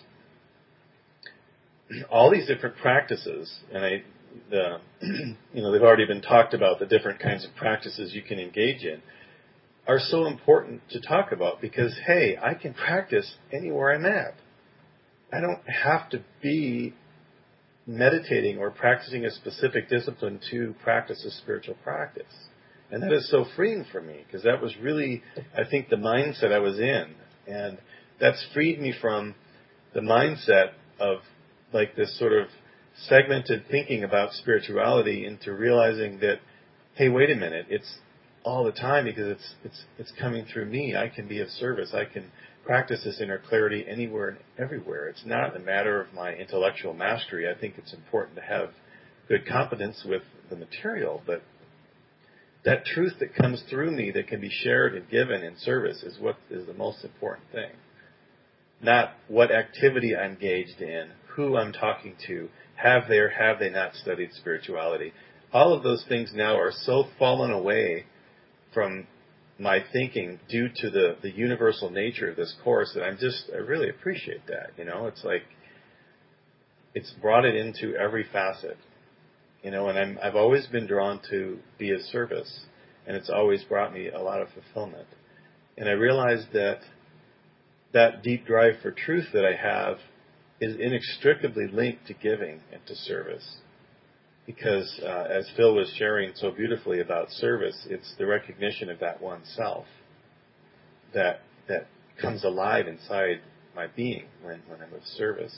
Speaker 7: All these different practices, and I, the, you know, they've already been talked about, the different kinds of practices you can engage in, are so important to talk about because, hey, I can practice anywhere I'm at. I don't have to be meditating or practicing a specific discipline to practice a spiritual practice. And that is so freeing for me because that was really, I think, the mindset I was in. And that's freed me from the mindset of like this sort of segmented thinking about spirituality into realizing that, hey, wait a minute, it's all the time because it's it's it's coming through me. I can be of service. I can practice this inner clarity anywhere and everywhere. It's not a matter of my intellectual mastery. I think it's important to have good competence with the material, but that truth that comes through me that can be shared and given in service is what is the most important thing. Not what activity I'm engaged in, who I'm talking to, have they or have they not studied spirituality. All of those things now are so fallen away from my thinking due to the, the universal nature of this course that I'm just, I really appreciate that. You know, it's like, it's brought it into every facet. You know, and I'm, I've always been drawn to be of service, and it's always brought me a lot of fulfillment. And I realized that that deep drive for truth that I have is inextricably linked to giving and to service. Because uh, as Phil was sharing so beautifully about service, it's the recognition of that one self that that comes alive inside my being when, when I'm of service.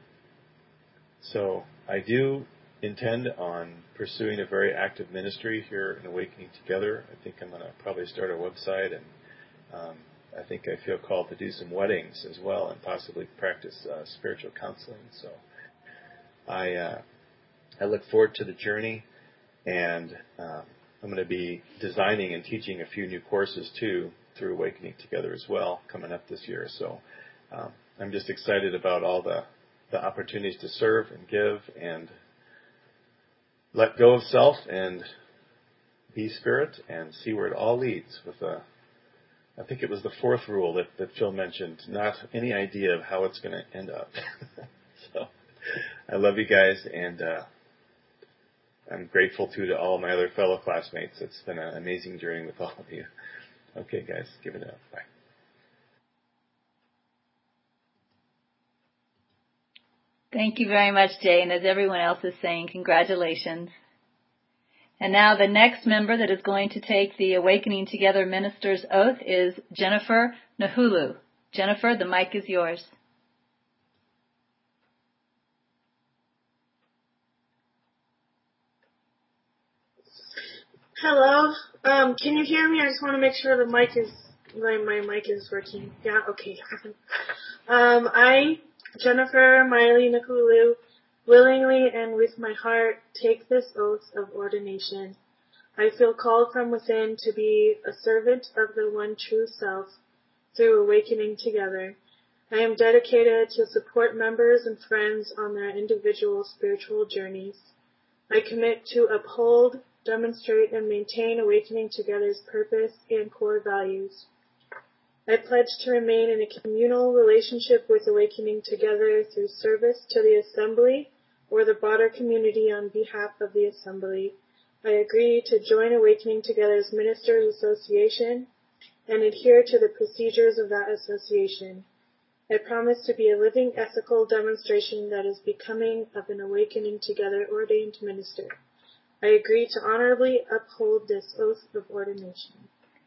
Speaker 7: So I do intend on pursuing a very active ministry here in Awakening Together. I think I'm going to probably start a website, and um, I think I feel called to do some weddings as well and possibly practice uh, spiritual counseling. So I uh, I look forward to the journey, and um, I'm going to be designing and teaching a few new courses too through Awakening Together as well coming up this year. So um, I'm just excited about all the, the opportunities to serve and give and let go of self and be spirit and see where it all leads with a, I think it was the fourth rule that, that Phil mentioned, not any idea of how it's going to end up. So I love you guys, and uh, I'm grateful too to all my other fellow classmates. It's been an amazing journey with all of you. Okay, guys, give it up. Bye.
Speaker 1: Thank you very much, Jay. And as everyone else is saying, congratulations. And now the next member that is going to take the Awakening Together Minister's Oath is Jennifer Nahulu. Jennifer, the mic is yours.
Speaker 8: Hello. Um, can you hear me? I just want to make sure the mic is my, my mic is working. Yeah. Okay. um, I, Jennifer Miley Nakulu, willingly and with my heart take this oath of ordination. I feel called from within to be a servant of the one true self through Awakening Together. I am dedicated to support members and friends on their individual spiritual journeys. I commit to uphold, demonstrate, and maintain Awakening Together's purpose and core values. I pledge to remain in a communal relationship with Awakening Together through service to the Assembly or the broader community on behalf of the Assembly. I agree to join Awakening Together's Ministers Association and adhere to the procedures of that association. I promise to be a living ethical demonstration that is becoming of an Awakening Together ordained minister. I agree to honorably uphold this oath of ordination.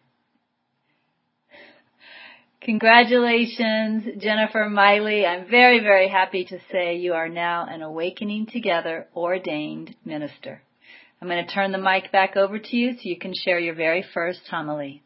Speaker 1: Congratulations, Jennifer Miley. I'm very, very happy to say you are now an Awakening Together ordained minister. I'm going to turn the mic back over to you so you can share your very first homily.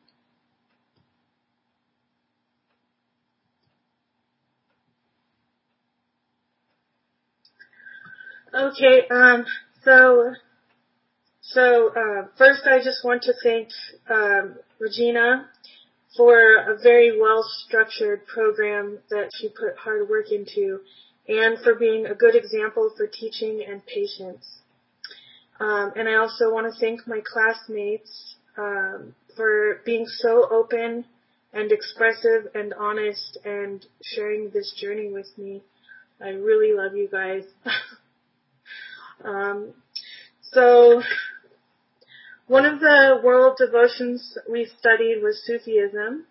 Speaker 8: Okay, um, so, so, uh, first I just want to thank, um, Regina for a very well-structured program that she put hard work into, and for being a good example for teaching and patience. Um, and I also want to thank my classmates, um, for being so open and expressive and honest and sharing this journey with me. I really love you guys. Um, so One of the world devotions we studied was Sufism,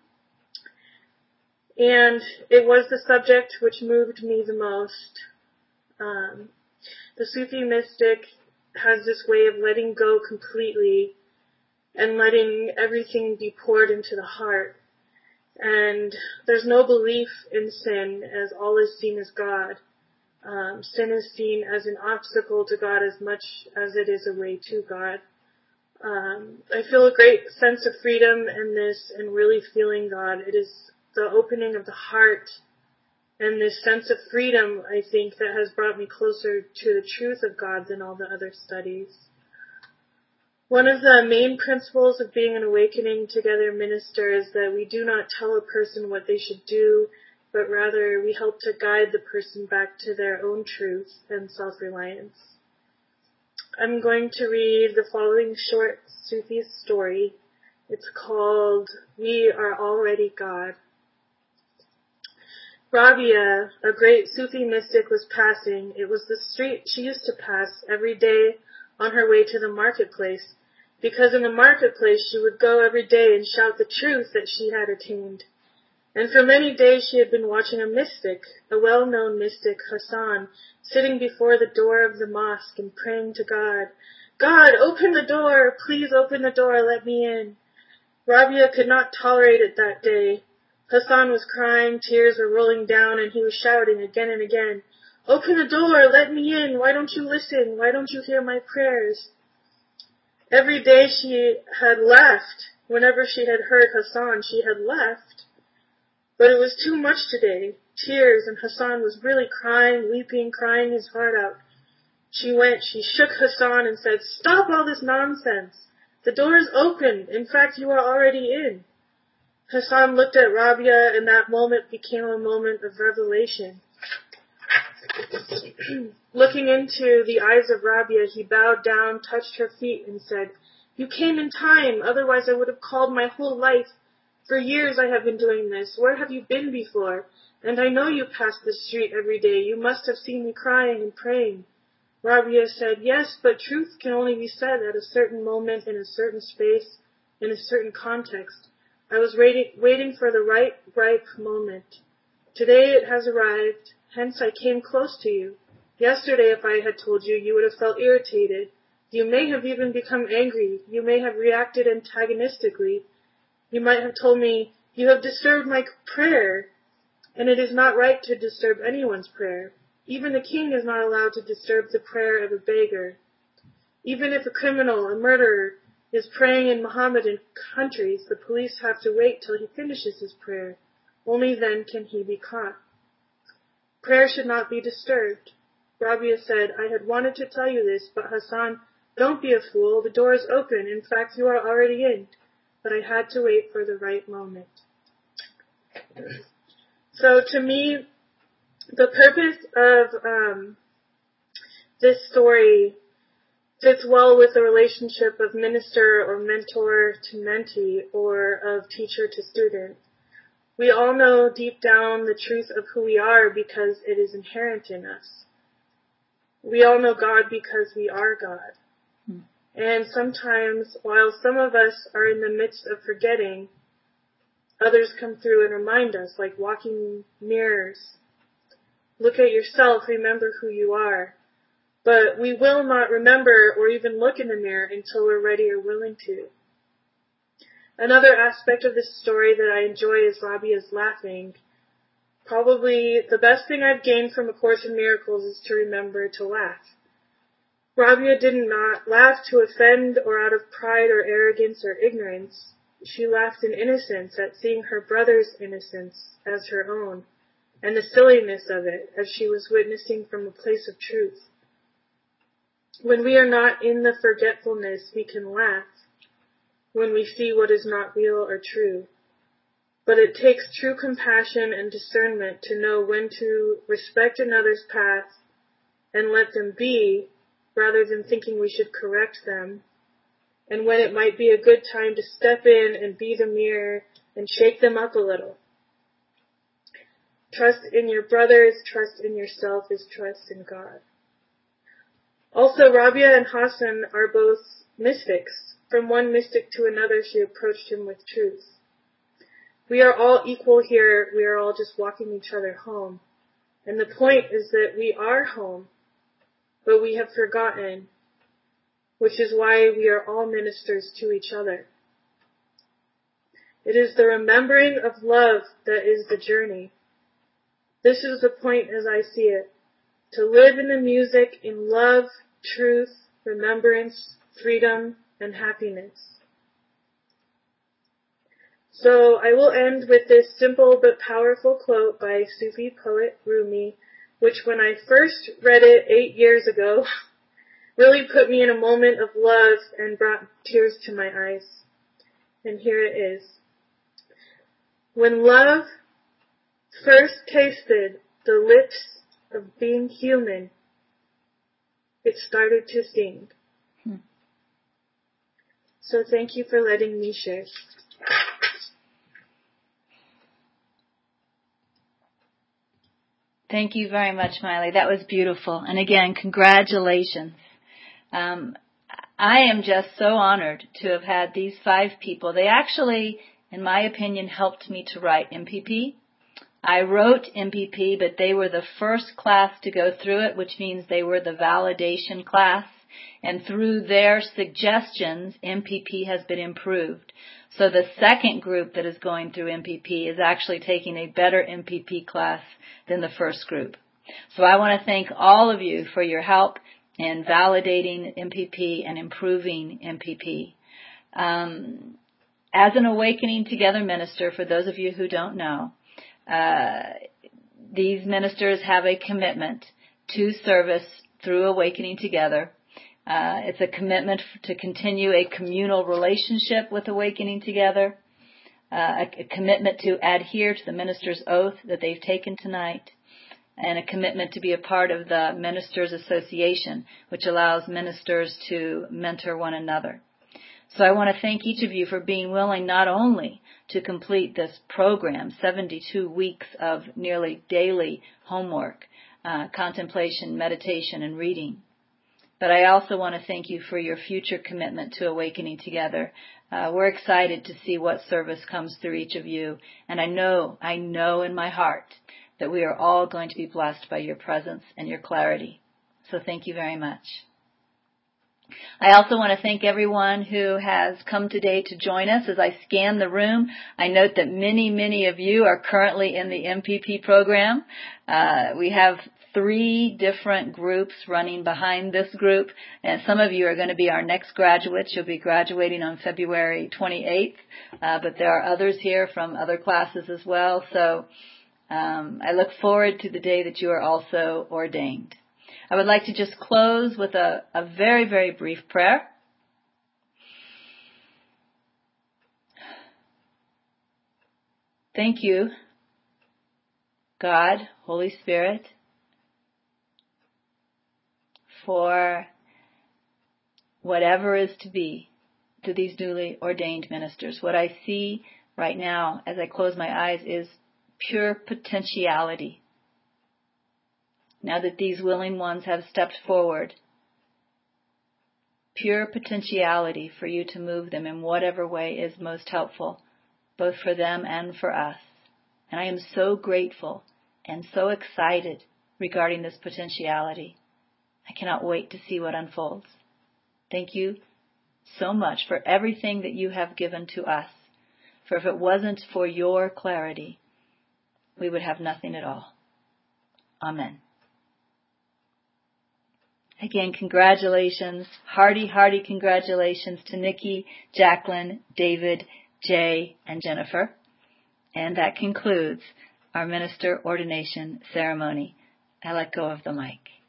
Speaker 8: and it was the subject which moved me the most. Um, the Sufi mystic has this way of letting go completely and letting everything be poured into the heart. And there's no belief in sin, as all is seen as God. Um, sin is seen as an obstacle to God as much as it is a way to God. Um, I feel a great sense of freedom in this and really feeling God. It is the opening of the heart and this sense of freedom, I think, that has brought me closer to the truth of God than all the other studies. One of the main principles of being an Awakening Together minister is that we do not tell a person what they should do, but rather we help to guide the person back to their own truth and self-reliance. I'm going to read the following short Sufi story. It's called We Are Already God. Rabia, a great Sufi mystic, was passing. It was the street she used to pass every day on her way to the marketplace, because in the marketplace she would go every day and shout the truth that she had attained. And for many days she had been watching a mystic, a well-known mystic, Hassan, sitting before the door of the mosque and praying to God, God, open the door! Please open the door, let me in. Rabia could not tolerate it that day. Hassan was crying, tears were rolling down, and he was shouting again and again, open the door, let me in, why don't you listen, why don't you hear my prayers? Every day she had left. Whenever she had heard Hassan, she had left. But it was too much today. Tears, and Hassan was really crying, weeping, crying his heart out. She went, she shook Hassan and said, stop all this nonsense. The door is open. In fact, you are already in. Hassan looked at Rabia, and that moment became a moment of revelation. Looking into the eyes of Rabia, he bowed down, touched her feet, and said, you came in time, otherwise I would have called my whole life. For years I have been doing this. Where have you been before? And I know you pass this street every day. You must have seen me crying and praying. Rabia said, yes, but truth can only be said at a certain moment, in a certain space, in a certain context. I was waiting, waiting for the right, ripe moment. Today it has arrived, hence I came close to you. Yesterday, if I had told you, you would have felt irritated. You may have even become angry. You may have reacted antagonistically. You might have told me, you have disturbed my prayer, and it is not right to disturb anyone's prayer. Even the king is not allowed to disturb the prayer of a beggar. Even if a criminal, a murderer, is praying in Mohammedan countries, the police have to wait till he finishes his prayer. Only then can he be caught. Prayer should not be disturbed. Rabia said, I had wanted to tell you this, but Hassan, don't be a fool. The door is open. In fact, you are already in. But I had to wait for the right moment. So to me, the purpose of um, this story fits well with the relationship of minister or mentor to mentee, or of teacher to student. We all know deep down the truth of who we are because it is inherent in us. We all know God because we are God. Hmm. And sometimes, while some of us are in the midst of forgetting, others come through and remind us, like walking mirrors. Look at yourself, remember who you are. But we will not remember or even look in the mirror until we're ready or willing to. Another aspect of this story that I enjoy is Rabia's laughing. Probably the best thing I've gained from A Course in Miracles is to remember to laugh. Rabia did not laugh to offend or out of pride or arrogance or ignorance. She laughed in innocence at seeing her brother's innocence as her own, and the silliness of it as she was witnessing from a place of truth. When we are not in the forgetfulness, we can laugh when we see what is not real or true. But it takes true compassion and discernment to know when to respect another's path and let them be, rather than thinking we should correct them, and when it might be a good time to step in and be the mirror and shake them up a little. Trust in your brothers, trust in yourself is trust in God. Also, Rabia and Hassan are both mystics. from one mystic to another, she approached him with truth. We are all equal here. We are all just walking each other home. And the point is that we are home, but we have forgotten, which is why we are all ministers to each other. It is the remembering of love that is the journey. This is the point as I see it. To live in the music in love, truth, remembrance, freedom, and happiness. So I will end with this simple but powerful quote by Sufi poet Rumi, which when I first read it eight years ago, really put me in a moment of love and brought tears to my eyes. And here it is. When love first tasted the lips of being human, it started to sing. Hmm. So thank you for letting me share.
Speaker 1: Thank you very much, Miley. That was beautiful. And again, congratulations. Um, I am just so honored to have had these five people. They actually, in my opinion, helped me to write M P P. I wrote M P P, but they were the first class to go through it, which means they were the validation class. And through their suggestions, M P P has been improved. So the second group that is going through M P P is actually taking a better M P P class than the first group. So I want to thank all of you for your help in validating M P P and improving M P P. Um, as an Awakening Together minister, for those of you who don't know, uh, these ministers have a commitment to service through Awakening Together. Uh, it's a commitment to continue a communal relationship with Awakening Together, uh, a, a commitment to adhere to the minister's oath that they've taken tonight, and a commitment to be a part of the Ministers Association, which allows ministers to mentor one another. So I want to thank each of you for being willing not only to complete this program, seventy-two weeks of nearly daily homework, uh, contemplation, meditation, and reading, but I also want to thank you for your future commitment to Awakening Together. Uh, we're excited to see what service comes through each of you. And I know, I know in my heart that we are all going to be blessed by your presence and your clarity. So thank you very much. I also want to thank everyone who has come today to join us. As I scan the room, I note that many, many of you are currently in the M P P program. Uh, we have three different groups running behind this group, and some of you are going to be our next graduates. You'll be graduating on February twenty-eighth, uh, but there are others here from other classes as well. So um, I look forward to the day that you are also ordained. I would like to just close with a, a very, very brief prayer. Thank you, God, Holy Spirit, for whatever is to be to these newly ordained ministers. What I see right now as I close my eyes is pure potentiality. Now that these willing ones have stepped forward, pure potentiality for you to move them in whatever way is most helpful, both for them and for us. And I am so grateful and so excited regarding this potentiality. I cannot wait to see what unfolds. Thank you so much for everything that you have given to us. For if it wasn't for your clarity, we would have nothing at all. Amen. Again, congratulations, hearty, hearty congratulations to Nikki, Jacqueline, David, Jay, and Jennifer. And that concludes our minister ordination ceremony. I let go of the mic.